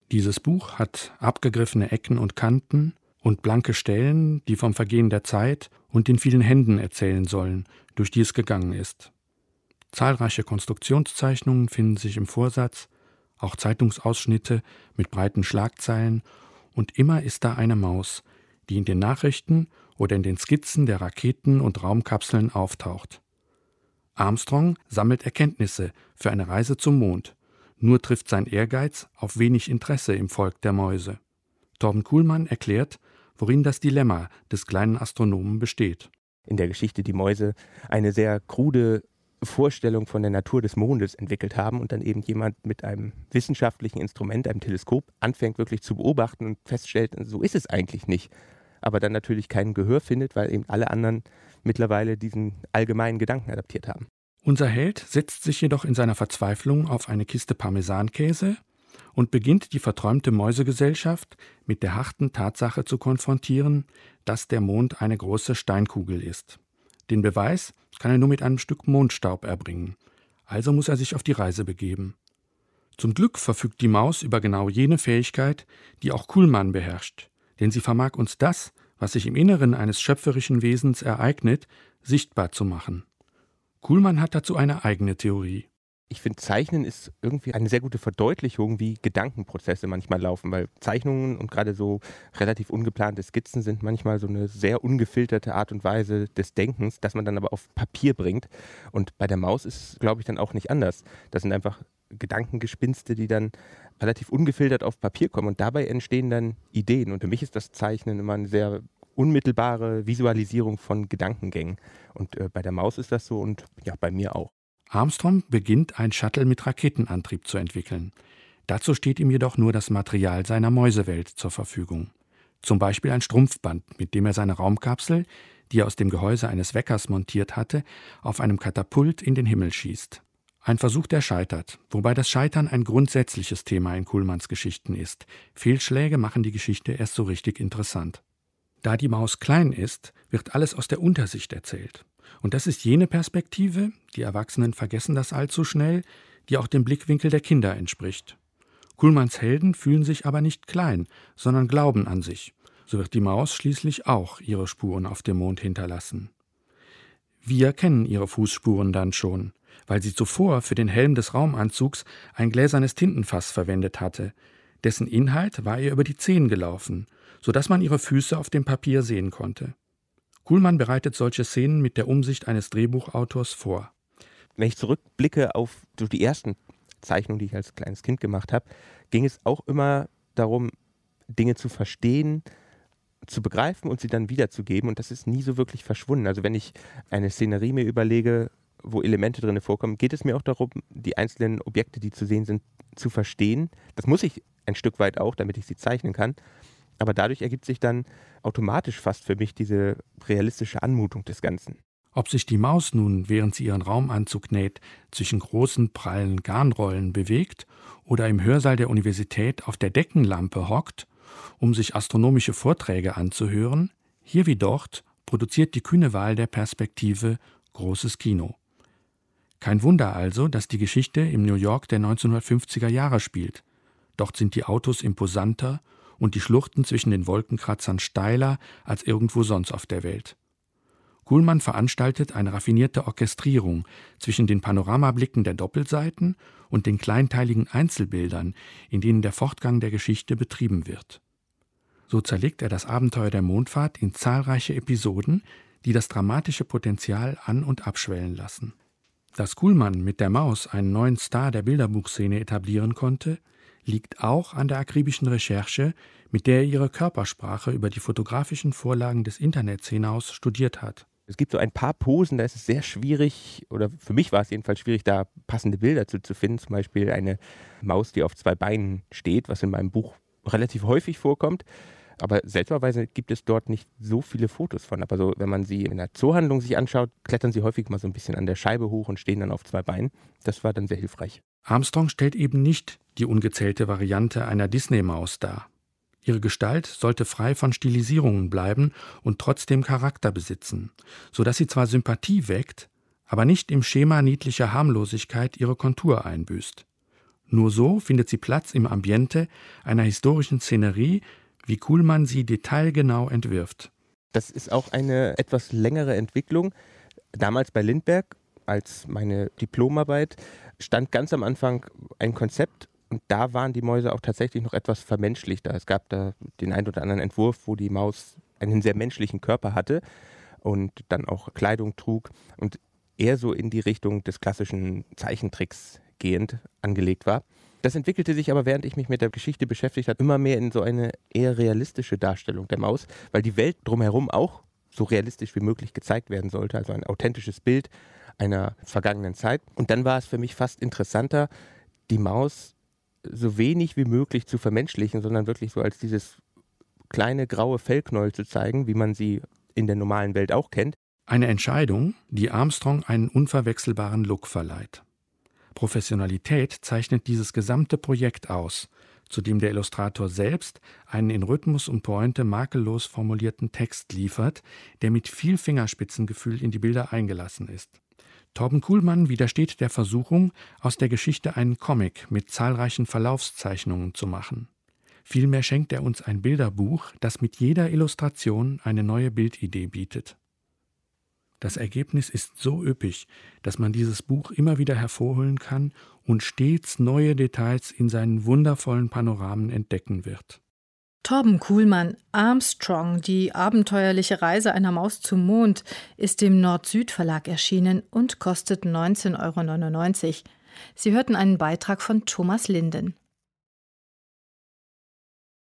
Dieses Buch hat abgegriffene Ecken und Kanten und blanke Stellen, die vom Vergehen der Zeit und den vielen Händen erzählen sollen, durch die es gegangen ist. Zahlreiche Konstruktionszeichnungen finden sich im Vorsatz, auch Zeitungsausschnitte mit breiten Schlagzeilen, und immer ist da eine Maus, die in den Nachrichten oder in den Skizzen der Raketen und Raumkapseln auftaucht. Armstrong sammelt Erkenntnisse für eine Reise zum Mond. Nur trifft sein Ehrgeiz auf wenig Interesse im Volk der Mäuse. Torben Kuhlmann erklärt, worin das Dilemma des kleinen Astronomen besteht. In der Geschichte die Mäuse eine sehr krude Vorstellung von der Natur des Mondes entwickelt haben und dann eben jemand mit einem wissenschaftlichen Instrument, einem Teleskop, anfängt wirklich zu beobachten und feststellt, so ist es eigentlich nicht. Aber dann natürlich kein Gehör findet, weil eben alle anderen mittlerweile diesen allgemeinen Gedanken adaptiert haben. Unser Held setzt sich jedoch in seiner Verzweiflung auf eine Kiste Parmesankäse und beginnt die verträumte Mäusegesellschaft mit der harten Tatsache zu konfrontieren, dass der Mond eine große Steinkugel ist. Den Beweis kann er nur mit einem Stück Mondstaub erbringen. Also muss er sich auf die Reise begeben. Zum Glück verfügt die Maus über genau jene Fähigkeit, die auch Kuhlmann beherrscht. Denn sie vermag uns das, was sich im Inneren eines schöpferischen Wesens ereignet, sichtbar zu machen. Kuhlmann hat dazu eine eigene Theorie. Ich finde, Zeichnen ist irgendwie eine sehr gute Verdeutlichung, wie Gedankenprozesse manchmal laufen, weil Zeichnungen und gerade so relativ ungeplante Skizzen sind manchmal so eine sehr ungefilterte Art und Weise des Denkens, das man dann aber auf Papier bringt. Und bei der Maus ist es, glaube ich, dann auch nicht anders. Das sind einfach Gedankengespinste, die dann relativ ungefiltert auf Papier kommen und dabei entstehen dann Ideen. Und für mich ist das Zeichnen immer eine sehr unmittelbare Visualisierung von Gedankengängen. Und bei der Maus ist das so und ja, bei mir auch. Armstrong beginnt, ein Shuttle mit Raketenantrieb zu entwickeln. Dazu steht ihm jedoch nur das Material seiner Mäusewelt zur Verfügung. Zum Beispiel ein Strumpfband, mit dem er seine Raumkapsel, die er aus dem Gehäuse eines Weckers montiert hatte, auf einem Katapult in den Himmel schießt. Ein Versuch, der scheitert, wobei das Scheitern ein grundsätzliches Thema in Kuhlmanns Geschichten ist. Fehlschläge machen die Geschichte erst so richtig interessant. Da die Maus klein ist, wird alles aus der Untersicht erzählt. Und das ist jene Perspektive, die Erwachsenen vergessen das allzu schnell, die auch dem Blickwinkel der Kinder entspricht. Kuhlmanns Helden fühlen sich aber nicht klein, sondern glauben an sich. So wird die Maus schließlich auch ihre Spuren auf dem Mond hinterlassen. Wir kennen ihre Fußspuren dann schon, weil sie zuvor für den Helm des Raumanzugs ein gläsernes Tintenfass verwendet hatte. Dessen Inhalt war ihr über die Zehen gelaufen, sodass man ihre Füße auf dem Papier sehen konnte. Kuhlmann bereitet solche Szenen mit der Umsicht eines Drehbuchautors vor. Wenn ich zurückblicke auf die ersten Zeichnungen, die ich als kleines Kind gemacht habe, ging es auch immer darum, Dinge zu verstehen, zu begreifen und sie dann wiederzugeben. Und das ist nie so wirklich verschwunden. Also wenn ich eine Szenerie mir überlege, wo Elemente drin vorkommen, geht es mir auch darum, die einzelnen Objekte, die zu sehen sind, zu verstehen. Das muss ich ein Stück weit auch, damit ich sie zeichnen kann. Aber dadurch ergibt sich dann automatisch fast für mich diese realistische Anmutung des Ganzen. Ob sich die Maus nun, während sie ihren Raumanzug näht, zwischen großen, prallen Garnrollen bewegt oder im Hörsaal der Universität auf der Deckenlampe hockt, um sich astronomische Vorträge anzuhören, hier wie dort produziert die kühne Wahl der Perspektive großes Kino. Kein Wunder also, dass die Geschichte im New York der 1950er Jahre spielt. Dort sind die Autos imposanter und die Schluchten zwischen den Wolkenkratzern steiler als irgendwo sonst auf der Welt. Kuhlmann veranstaltet eine raffinierte Orchestrierung zwischen den Panoramablicken der Doppelseiten und den kleinteiligen Einzelbildern, in denen der Fortgang der Geschichte betrieben wird. So zerlegt er das Abenteuer der Mondfahrt in zahlreiche Episoden, die das dramatische Potenzial an- und abschwellen lassen. Dass Kuhlmann mit der Maus einen neuen Star der Bilderbuchszene etablieren konnte, liegt auch an der akribischen Recherche, mit der er ihre Körpersprache über die fotografischen Vorlagen des Internets hinaus studiert hat. Es gibt so ein paar Posen, da ist es sehr schwierig, oder für mich war es jedenfalls schwierig, da passende Bilder zu finden. Zum Beispiel eine Maus, die auf 2 Beinen steht, was in meinem Buch relativ häufig vorkommt. Aber seltsamerweise gibt es dort nicht so viele Fotos von. Aber so, wenn man sie in der Zoohandlung sich anschaut, klettern sie häufig mal so ein bisschen an der Scheibe hoch und stehen dann auf 2 Beinen. Das war dann sehr hilfreich. Armstrong stellt eben nicht die ungezählte Variante einer Disney-Maus dar. Ihre Gestalt sollte frei von Stilisierungen bleiben und trotzdem Charakter besitzen, sodass sie zwar Sympathie weckt, aber nicht im Schema niedlicher Harmlosigkeit ihre Kontur einbüßt. Nur so findet sie Platz im Ambiente einer historischen Szenerie, wie Kuhlmann sie detailgenau entwirft. Das ist auch eine etwas längere Entwicklung. Damals bei Lindbergh, als meine Diplomarbeit, stand ganz am Anfang ein Konzept und da waren die Mäuse auch tatsächlich noch etwas vermenschlichter. Es gab da den einen oder anderen Entwurf, wo die Maus einen sehr menschlichen Körper hatte und dann auch Kleidung trug und eher so in die Richtung des klassischen Zeichentricks gehend angelegt war. Das entwickelte sich aber, während ich mich mit der Geschichte beschäftigt habe, immer mehr in so eine eher realistische Darstellung der Maus, weil die Welt drumherum auch so realistisch wie möglich gezeigt werden sollte, also ein authentisches Bild einer vergangenen Zeit. Und dann war es für mich fast interessanter, die Maus so wenig wie möglich zu vermenschlichen, sondern wirklich so als dieses kleine graue Fellknäuel zu zeigen, wie man sie in der normalen Welt auch kennt. Eine Entscheidung, die Armstrong einen unverwechselbaren Look verleiht. Professionalität zeichnet dieses gesamte Projekt aus, zu dem der Illustrator selbst einen in Rhythmus und Pointe makellos formulierten Text liefert, der mit viel Fingerspitzengefühl in die Bilder eingelassen ist. Torben Kuhlmann widersteht der Versuchung, aus der Geschichte einen Comic mit zahlreichen Verlaufszeichnungen zu machen. Vielmehr schenkt er uns ein Bilderbuch, das mit jeder Illustration eine neue Bildidee bietet. Das Ergebnis ist so üppig, dass man dieses Buch immer wieder hervorholen kann und stets neue Details in seinen wundervollen Panoramen entdecken wird. Torben Kuhlmann, Armstrong, die abenteuerliche Reise einer Maus zum Mond, ist im Nord-Süd-Verlag erschienen und kostet 19,99 €. Sie hörten einen Beitrag von Thomas Linden.